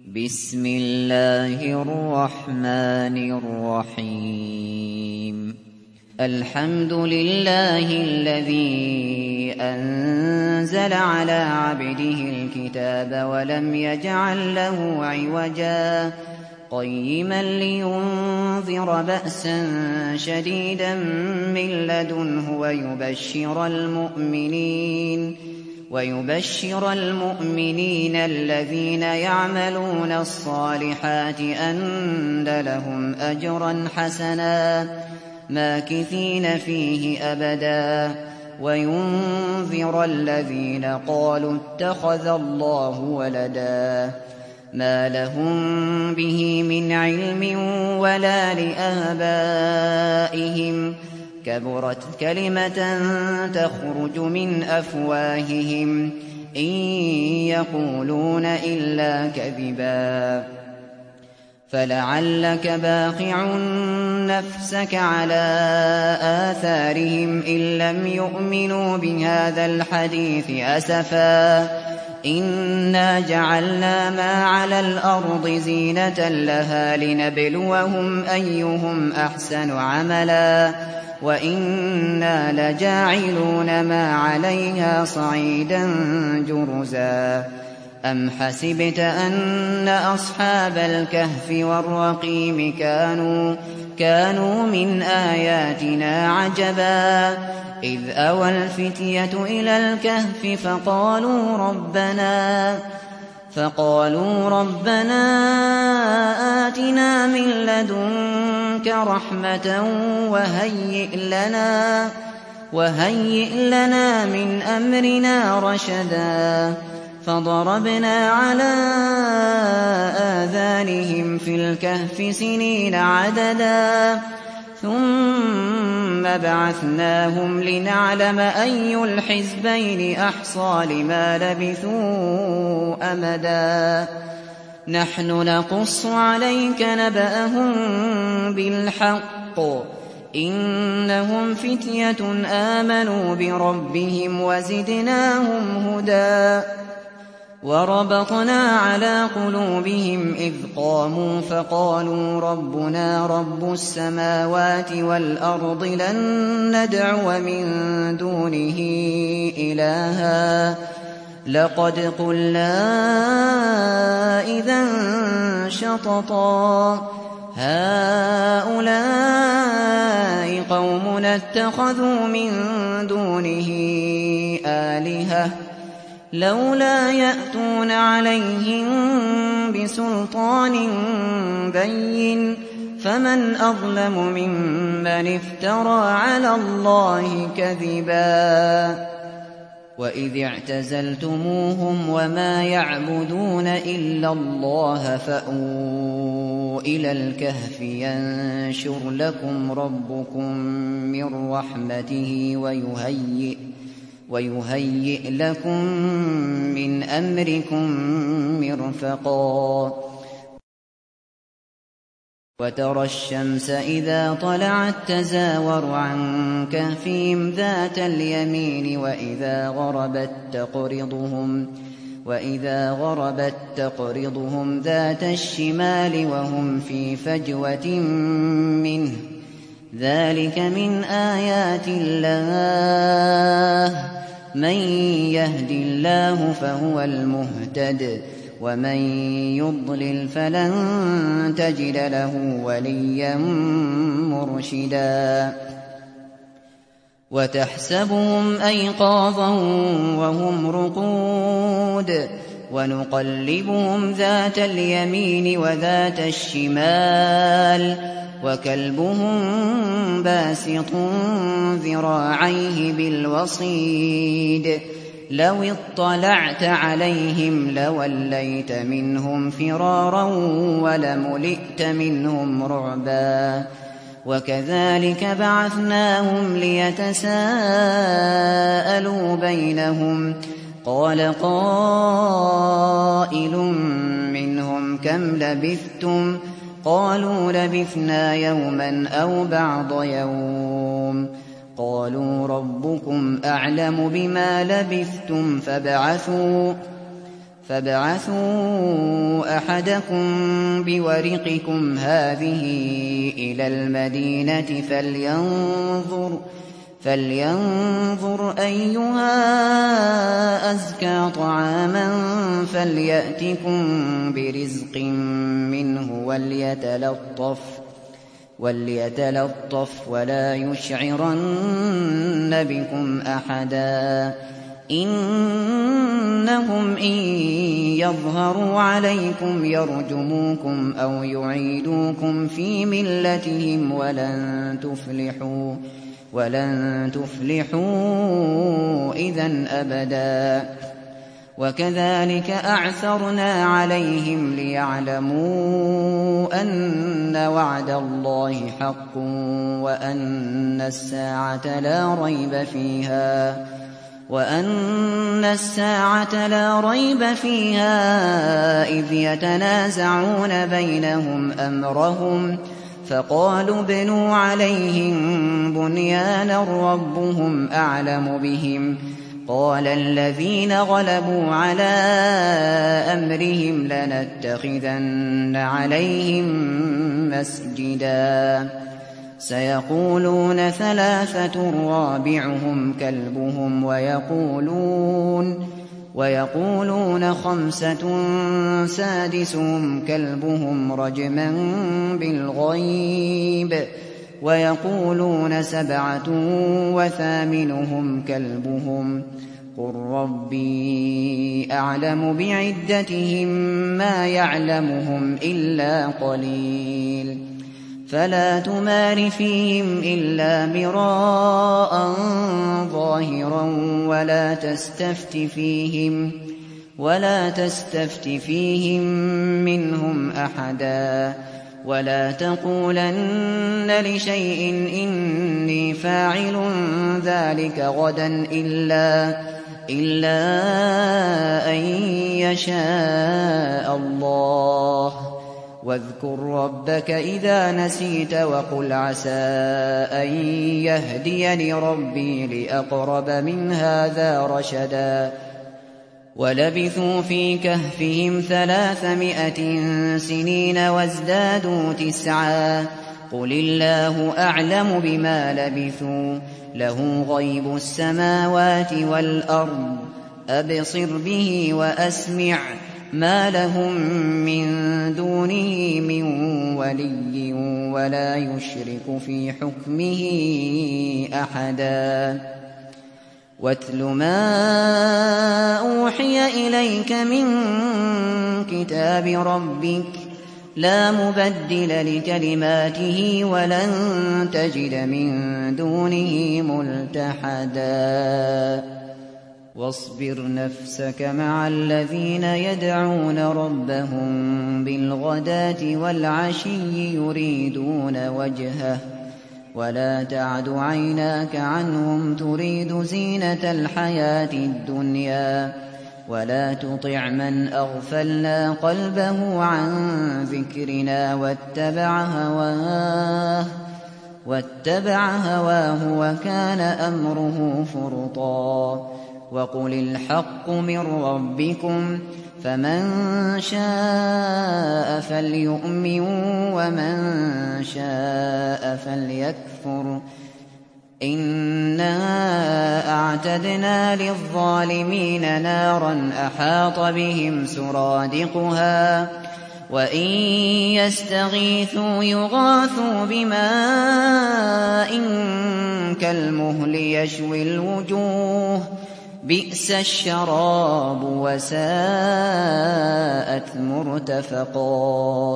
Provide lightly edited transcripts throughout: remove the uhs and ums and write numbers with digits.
بسم الله الرحمن الرحيم. الحمد لله الذي أنزل على عبده الكتاب ولم يجعل له عوجا قيما لينذر بأسا شديدا من لدنه ويبشر المؤمنين الذين يعملون الصالحات أن لهم أجرا حسنا ماكثين فيه أبدا وينذر الذين قالوا اتخذ الله ولدا ما لهم به من علم ولا لآبائهم كبرت كلمة تخرج من أفواههم إن يقولون إلا كذبا فلعلك باخع نفسك على آثارهم إن لم يؤمنوا بهذا الحديث أسفا إنا جعلنا ما على الأرض زينة لها لنبلوهم أيهم أحسن عملا وإنا لجاعلون ما عليها صعيدا جرزا أم حسبت أن أصحاب الكهف والرقيم كانوا من آياتنا عجبا إذ أوى الفتية إلى الكهف فقالوا ربنا آتنا من لدنك رحمة وهيئ لنا من أمرنا رشدا فضربنا على آذانهم في الكهف سنين عددا ثم بعثناهم لنعلم أي الحزبين أحصى لما لبثوا أمدا نحن نقص عليك نبأهم بالحق إنهم فتية آمنوا بربهم وزدناهم هدى وربطنا على قلوبهم إذ قاموا فقالوا ربنا رب السماوات والأرض لن ندعو من دونه إلها لقد قلنا إذا شططا هؤلاء قومنا اتخذوا من دونه آلهة لولا يأتون عليهم بسلطان بين فمن أظلم ممن افترى على الله كذبا وإذ اعتزلتموهم وما يعبدون إلا الله فأووا إلى الكهف ينشر لكم ربكم من رحمته ويهيئ لكم من أمركم مرفقا وترى الشمس إذا طلعت تزاور عن كهفهم ذات اليمين وإذا غربت تقرضهم ذات الشمال وهم في فجوة منه ذلك من آيات الله من يهد الله فهو المهتد ومن يضلل فلن تجد له وليا مرشدا وتحسبهم أيقاظا وهم رقود ونقلبهم ذات اليمين وذات الشمال وكلبهم باسط ذراعيه بالوصيد لو اطلعت عليهم لوليت منهم فرارا ولملئت منهم رعبا وكذلك بعثناهم ليتساءلوا بينهم قال قائل منهم كم لبثتم قالوا لبثنا يوما أو بعض يوم قالوا ربكم أعلم بما لبثتم فابعثوا أحدكم بورقكم هذه إلى المدينة فلينظر أيها أزكى طعاما فليأتكم برزق منه وليتلطف ولا يشعرن بكم أحدا إنهم إن يظهروا عليكم يرجموكم أو يعيدوكم في ملتهم ولن تفلحوا إذا أبدا وكذلك أعثرنا عليهم ليعلموا أن وعد الله حق وأن الساعة لا ريب فيها إذ يتنازعون بينهم أمرهم فقالوا ابنوا عليهم بنيانا ربهم أعلم بهم قال الذين غلبوا على أمرهم لنتخذن عليهم مسجدا سيقولون ثلاثة رابعهم كلبهم ويقولون خمسة سادسهم كلبهم رجما بالغيب ويقولون سبعة وثامنهم كلبهم قل ربي أعلم بعدتهم ما يعلمهم إلا قليل فلا تمار فيهم إلا مراء ظاهرا ولا تستفت فيهم منهم أحدا ولا تقولن لشيء إني فاعل ذلك غدا إلا أن يشاء الله واذكر ربك إذا نسيت وقل عسى أن يهديني ربي لأقرب من هذا رشدا ولبثوا في كهفهم 300 سنين وازدادوا 9 قل الله أعلم بما لبثوا له غيب السماوات والأرض أبصر به وأسمع ما لهم من دونه من ولي ولا يشرك في حكمه أحدا واتل ما أوحي إليك من كتاب ربك لا مبدل لكلماته ولن تجد من دونه ملتحدا واصبر نفسك مع الذين يدعون ربهم بالغداة والعشي يريدون وجهه ولا تعد عيناك عنهم تريد زينة الحياة الدنيا ولا تطع من أغفلنا قلبه عن ذكرنا واتبع هواه وكان أمره فرطا وقل الحق من ربكم فمن شاء فليؤمن ومن شاء فليكفر إنا أعتدنا للظالمين نارا أحاط بهم سرادقها وإن يستغيثوا يغاثوا بماء كالمهل يشوي الوجوه بئس الشراب وساءت مرتفقا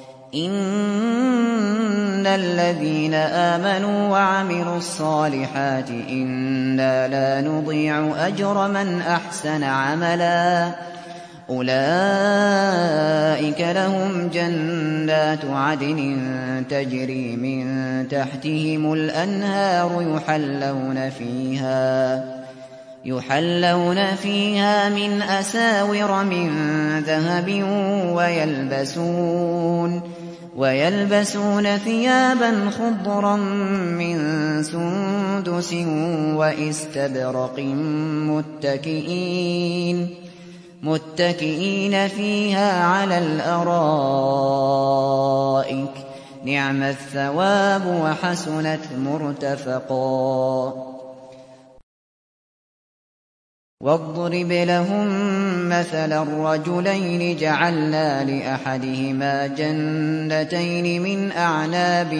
إن الذين آمنوا وعملوا الصالحات إنا لا نضيع أجر من أحسن عملا أولئك لهم جنات عدن تجري من تحتهم الأنهار يحلون فيها من أساور من ذهب ويلبسون ثيابا خضرا من متكئين فيها على الأرائك نعم الثواب وحسنت مرتفقا واضرب لهم مثلا الرجلين جعلنا لأحدهما جنتين من أعناب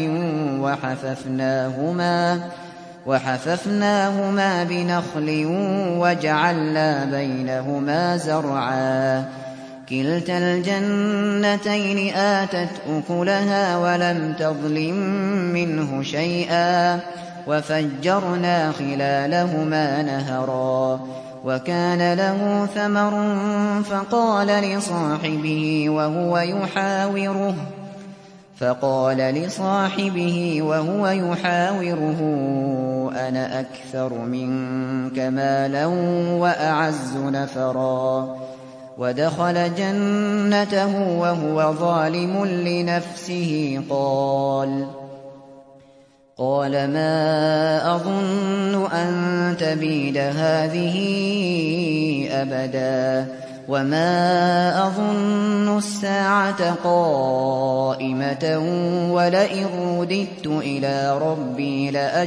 وحففناهما بنخل وجعلنا بينهما زرعا كلتا الجنتين آتت أكلها ولم تظلم منه شيئا وفجرنا خلالهما نهرا وكان له ثمر فقال لصاحبه وهو يحاوره أنا أكثر منك مالا وأعز نفرا ودخل جنته وهو ظالم لنفسه قال ما أظن أن تبيد هذه أبدا وما أظن الساعة قائمة ولئن رددت إلى ربي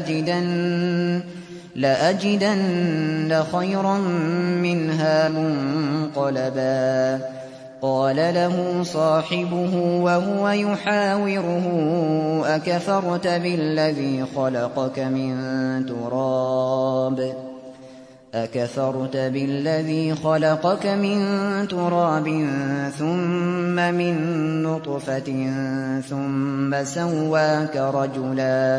لأجدن خيرا منها منقلبا قال له صاحبه وهو يحاوره أكفرت بالذي خلقك من تراب ثم من نطفة ثم سواك رجلا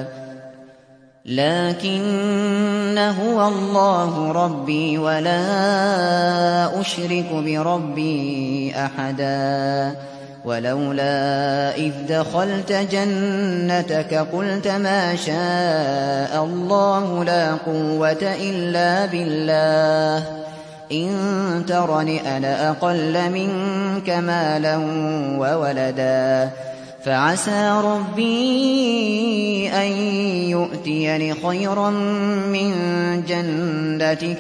لكن هو الله ربي ولا أشرك بربي أحدا ولولا إذ دخلت جنتك قلت ما شاء الله لا قوة إلا بالله إن ترني أنا أقل منك مالا وولدا فعسى ربي أن يؤتيني خيرا من جنتك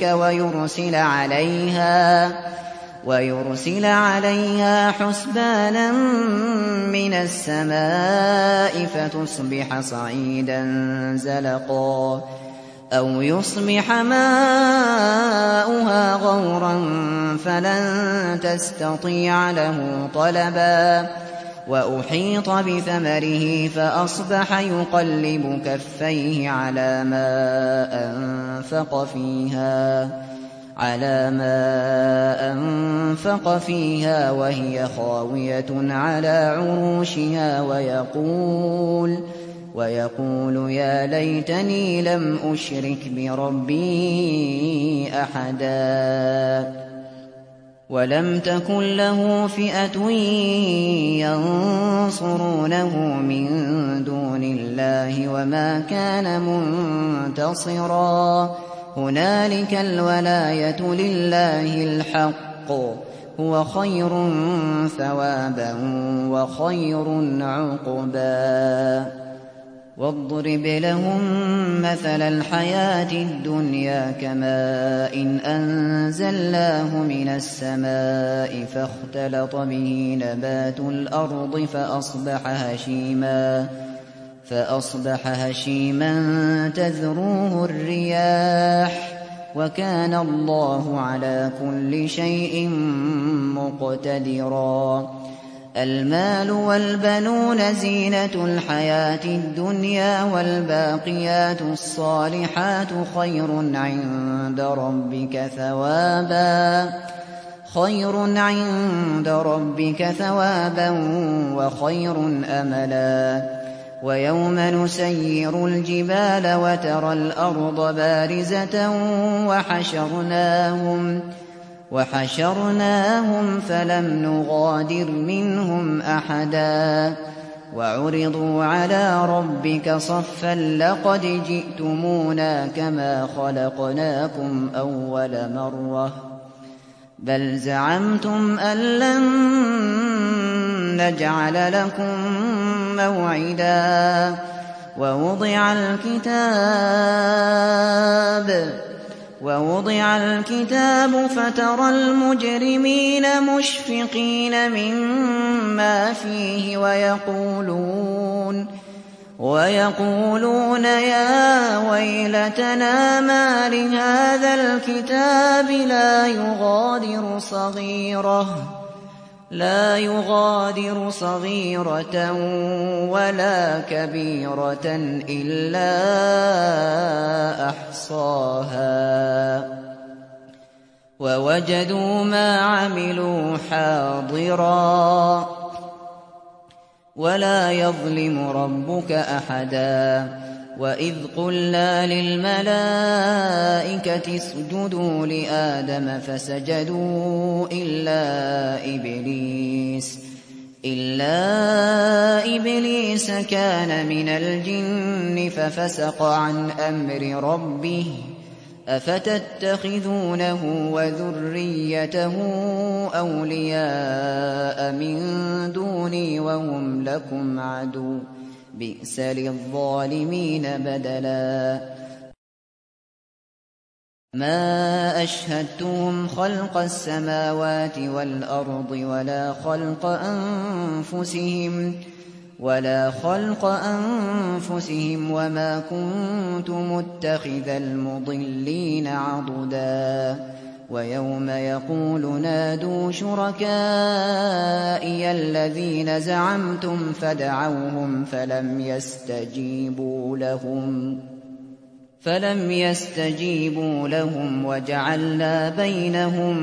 ويرسل عليها حسبانا من السماء فتصبح صعيدا زلقا أو يصبح ماؤها غورا فلن تستطيع له طلبا وأحيط بثمره فأصبح يقلب كفيه على ما أنفق فيها وهي خاوية على عروشها ويقول يا ليتني لم أشرك بربي أحدا ولم تكن له فئة ينصرونه من دون الله وما كان منتصرا هنالك الولاية لله الحق هو خير ثوابا وخير عقبا واضرب لهم مثل الحياة الدنيا كماء أنزلناه من السماء فاختلط به نبات الأرض فأصبح هشيما تذروه الرياح وكان الله على كل شيء مقتدرا المال والبنون زينة الحياة الدنيا والباقيات الصالحات خير عند ربك ثوابا وخير أملا ويوم نسير الجبال وترى الأرض بارزة وحشرناهم فلم نغادر منهم أحدا وعرضوا على ربك صفا لقد جئتمونا كما خلقناكم أول مرة بل زعمتم أن لن نجعل لكم موعدا ووضع الكتاب ووضع الكتاب فترى المجرمين مشفقين مما فيه ويقولون يا ويلتنا ما لهذا الكتاب لا يغادر صغيرة ولا كبيرة إلا أحصاها ووجدوا ما عملوا حاضرا ولا يظلم ربك أحدا وإذ قلنا للملائكة اسجدوا لآدم فسجدوا إلا إبليس كان من الجن ففسق عن أمر ربه أفتتخذونه وذريته أولياء من دوني وهم لكم عدو بئس للظالمين بدلا ما أشهدتهم خلق السماوات والأرض ولا خلق أنفسهم وما كنت متخذ المضلين عضدا ويوم يقول نادوا شركائي الذين زعمتم فدعوهم فلم يستجيبوا لهم وجعلنا بينهم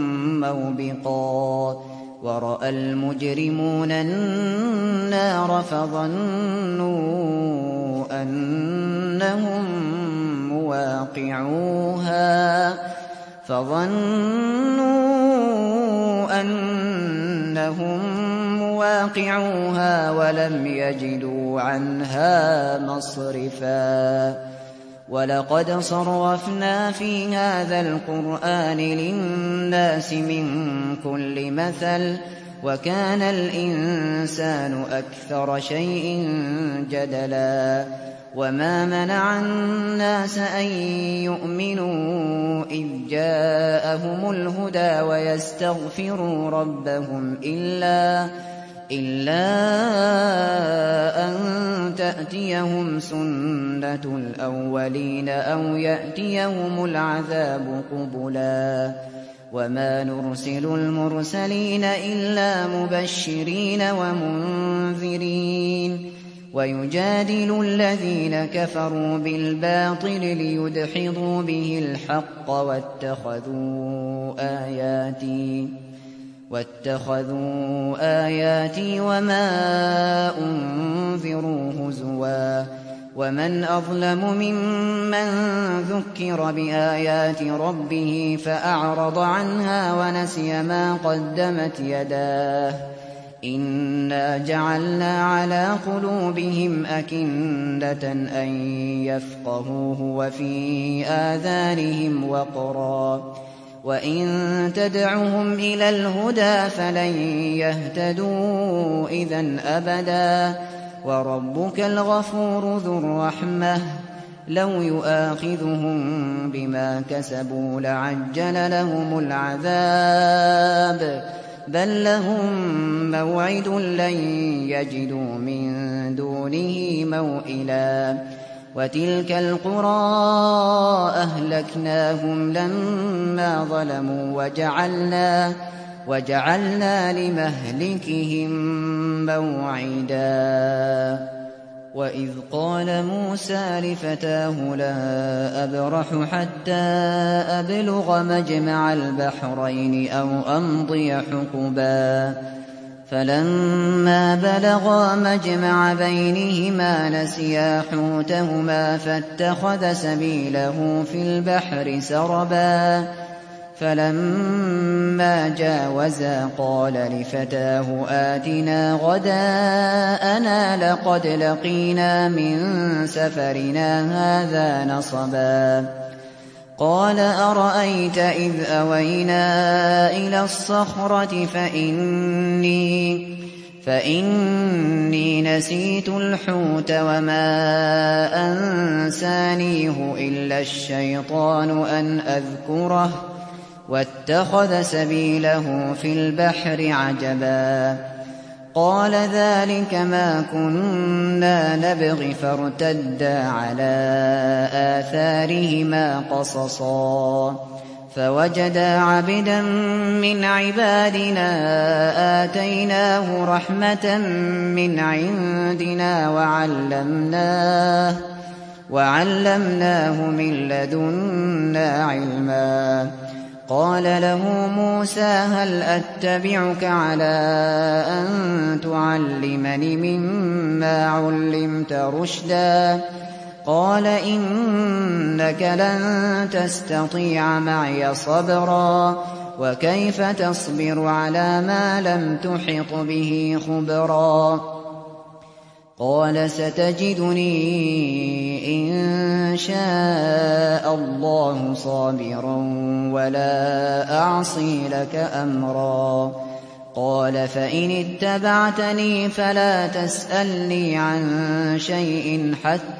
موبقا ورأى المجرمون النار فظنوا أنهم مواقعوها ولم يجدوا عنها مصرفا ولقد صرفنا في هذا القرآن للناس من كل مثل وكان الإنسان أكثر شيء جدلا وما منع الناس أن يؤمنوا إذ جاءهم الهدى ويستغفروا ربهم إلا أن تأتيهم سنة الأولين أو يأتيهم العذاب قبلا وما نرسل المرسلين إلا مبشرين ومنذرين ويجادل الذين كفروا بالباطل ليدحضوا به الحق واتخذوا آياتي وما أنذروا هزوا ومن أظلم ممن ذكر بآيات ربه فأعرض عنها ونسي ما قدمت يداه إنا جعلنا على قلوبهم أكنة أن يفقهوه وفي آذانهم وقرا وإن تدعهم إلى الهدى فلن يهتدوا إذا أبدا وربك الغفور ذو الرحمة لو يؤاخذهم بما كسبوا لعجل لهم العذاب بل لهم موعد لن يجدوا من دونه موئلا وتلك القرى أهلكناهم لما ظلموا وجعلنا لمهلكهم موعدا وإذ قال موسى لفتاه لا أبرح حتى أبلغ مجمع البحرين أو أمضي حقبا فلما بلغا مجمع بينهما نسيا حوتهما فاتخذ سبيله في البحر سربا فلما جاوزا قال لفتاه آتنا غداءنا لقد لقينا من سفرنا هذا نصبا قال أرأيت إذ أوينا إلى الصخرة فإني نسيت الحوت وما أنسانيه إلا الشيطان أن أذكره واتخذ سبيله في البحر عجبا قال ذلك ما كنا نبغ فارتدا على آثارهما قصصا فوجدا عبدا من عبادنا آتيناه رحمة من عندنا وعلمناه من لدنا علما قال له موسى هل أتبعك على أن تعلمني مما علمت رشدا قال إنك لن تستطيع معي صبرا وكيف تصبر على ما لم تحط به خبرا قال ستجدني إن شاء الله صابرا ولا أعصي لك أمرا قال فإن اتبعتني فلا تسألني عن شيء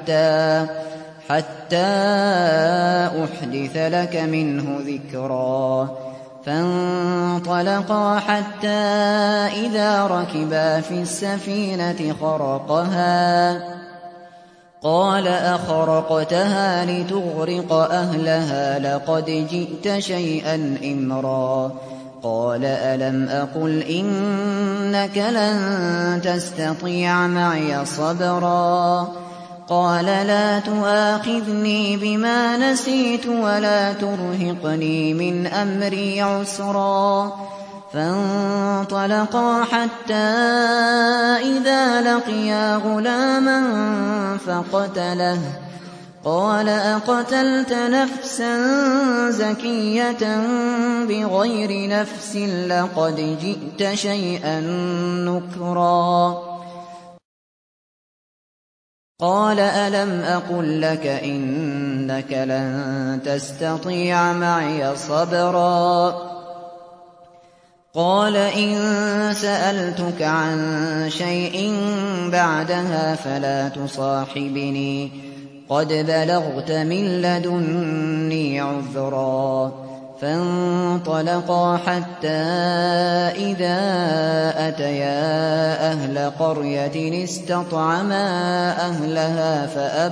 حتى أحدث لك منه ذكرا فانطلقا حتى إذا ركبا في السفينة خرقها قال أخرقتها لتغرق أهلها لقد جئت شيئا إمرا قال ألم أقل إنك لن تستطيع معي صبرا قال لا تؤاخذني بما نسيت ولا ترهقني من أمري عسرا فانطلقا حتى إذا لقيا غلاما فقتله قال أقتلت نفسا زكية بغير نفس لقد جئت شيئا نكرا قال ألم أقل لك إنك لن تستطيع معي صبرا قال إن سألتك عن شيء بعدها فلا تصاحبني قد بلغت من لدني عذرا فانطلقا حتى إذا أتيا أهل قرية استطعما أهلها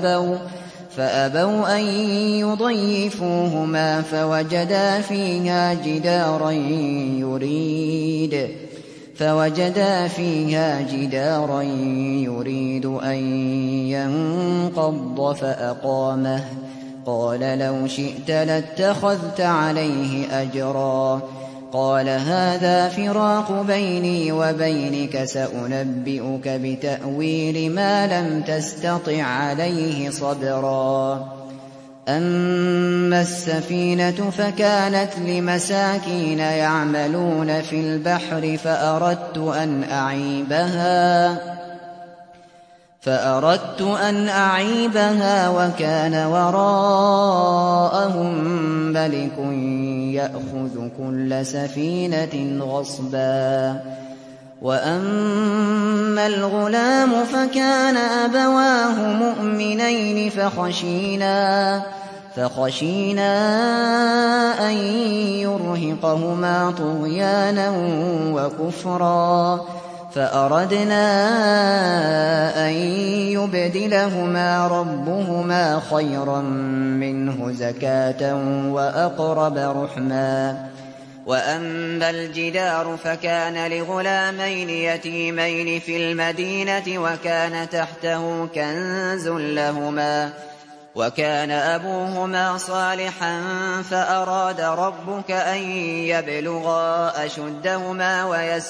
فأبوا أن يضيفوهما فوجدا فيها جدارا يريد أن ينقض فأقامه قال لو شئت لاتخذت عليه أجرا قال هذا فراق بيني وبينك سأنبئك بتأويل ما لم تستطع عليه صبرا أما السفينة فكانت لمساكين يعملون في البحر فأردت أن أعيبها وكان وراءهم ملك يأخذ كل سفينة غصبا وأما الغلام فكان أبواه مؤمنين فخشينا أن يرهقهما طغيانا وكفرا فأردنا أن يبدلهما ربهما خيرا منه زكاة وأقرب رحما وأما الجدار فكان لغلامين يتيمين في المدينة وكان تحته كنز لهما وكان أبوهما صالحا فأراد ربك أن يبلغا أشدهما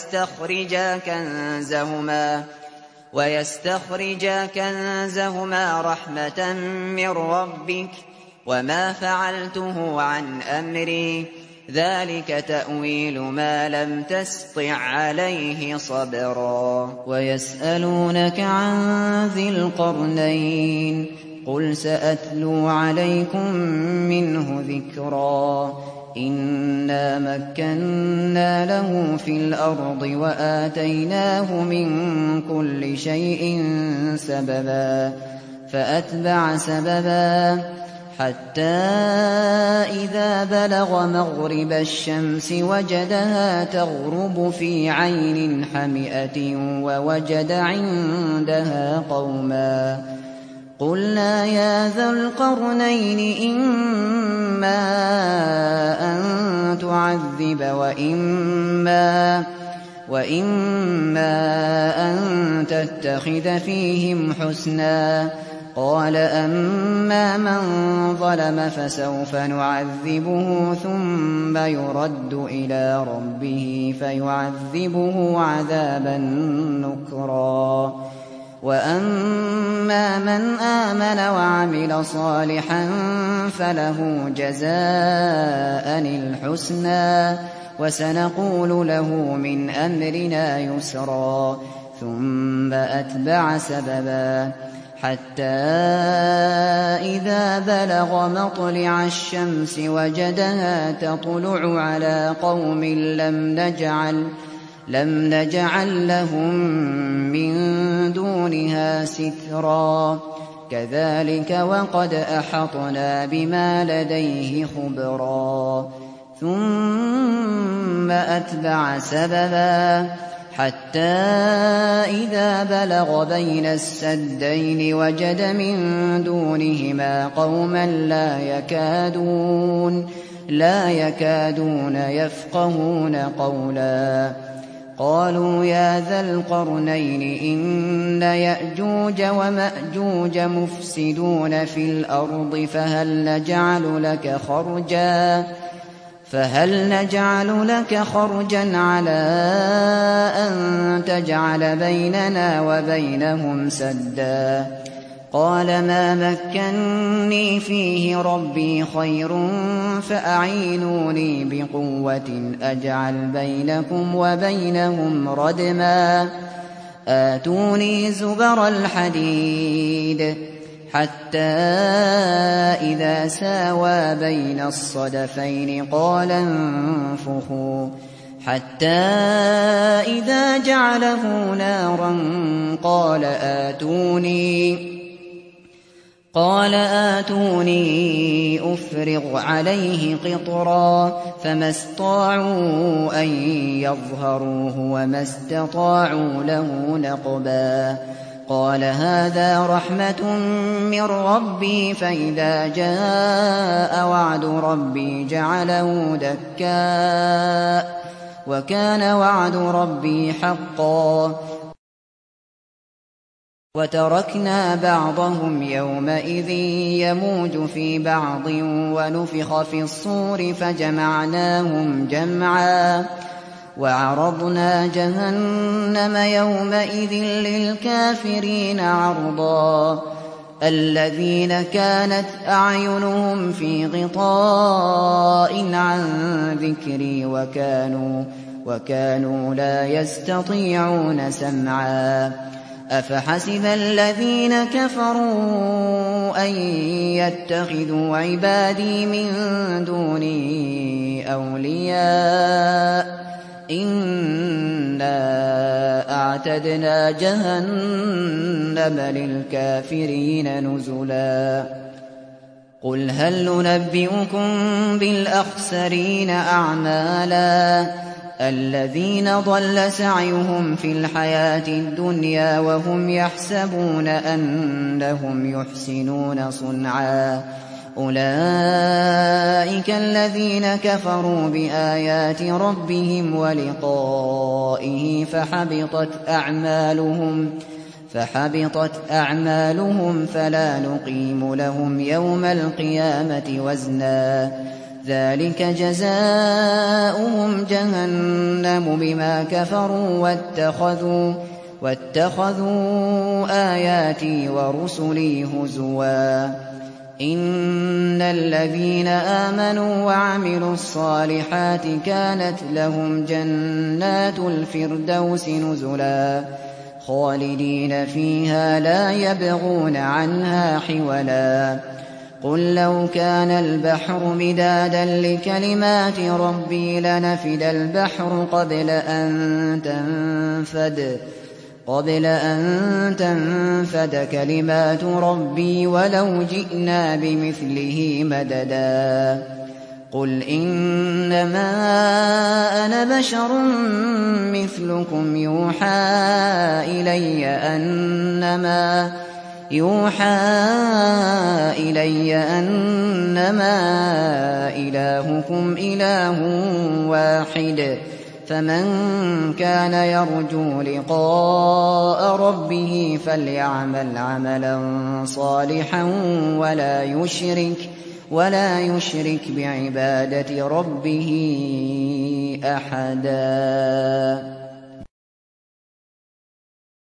ويستخرجا كنزهما رحمة من ربك وما فعلته عن أمري ذلك تأويل ما لم تسطع عليه صبرا ويسألونك عن ذي القرنين قل سأتلو عليكم منه ذكرا إنا مكنا له في الأرض وآتيناه من كل شيء سببا فأتبع سببا حتى إذا بلغ مغرب الشمس وجدها تغرب في عين حمئة ووجد عندها قوما قلنا يا ذا القرنين إما أن تعذب وإما أن تتخذ فيهم حسنا قال أما من ظلم فسوف نعذبه ثم يرد إلى ربه فيعذبه عذابا نكرا وأما من آمن وعمل صالحا فله جزاء الحسنى وسنقول له من أمرنا يسرا ثم أتبع سببا حتى إذا بلغ مطلع الشمس وجدها تطلع على قوم لم نجعل لهم من دونها سترا كذلك وقد أحطنا بما لديه خبرا ثم أتبع سببا حتى إذا بلغ بين السدين وجد من دونهما قوما لا يكادون يفقهون قولا قالوا يا ذا القرنين إن يأجوج ومأجوج مفسدون في الأرض فهل نجعل لك خرجا على أن تجعل بيننا وبينهم سدا قال ما مكني فيه ربي خير فأعينوني بقوة أجعل بينكم وبينهم ردما آتوني زبر الحديد حتى إذا ساوى بين الصدفين قال انفخوا حتى إذا جعله نارا قال آتوني أفرغ عليه قطرا فما استطاعوا أن يظهروه وما استطاعوا له نقبا قال هذا رحمة من ربي فإذا جاء وعد ربي جعله دكاء وكان وعد ربي حقا وتركنا بعضهم يومئذ يموج في بعض ونفخ في الصور فجمعناهم جمعا وعرضنا جهنم يومئذ للكافرين عرضا الذين كانت أعينهم في غطاء عن ذكري وكانوا لا يستطيعون سمعا أفحسب الذين كفروا أن يتخذوا عبادي من دوني أولياء إنا أعتدنا جهنم للكافرين نزلا قل هل ننبئكم بالأخسرين أعمالا الذين ضل سعيهم في الحياة الدنيا وهم يحسبون أنهم يحسنون صنعا أولئك الذين كفروا بآيات ربهم ولقائه فحبطت أعمالهم فلا نقيم لهم يوم القيامة وزنا ذلك جزاؤهم جهنم بما كفروا واتخذوا آياتي ورسلي هزوا إن الذين آمنوا وعملوا الصالحات كانت لهم جنات الفردوس نزلا خالدين فيها لا يبغون عنها حولا قل لو كان البحر مدادا لكلمات ربي لنفد البحر قبل أن تنفد كلمات ربي ولو جئنا بمثله مددا قل إنما أنا بشر مثلكم يوحى إلي أنما إلهكم إله واحد فمن كان يرجو لقاء ربه فليعمل عملا صالحا ولا يشرك بعبادة ربه أحدا.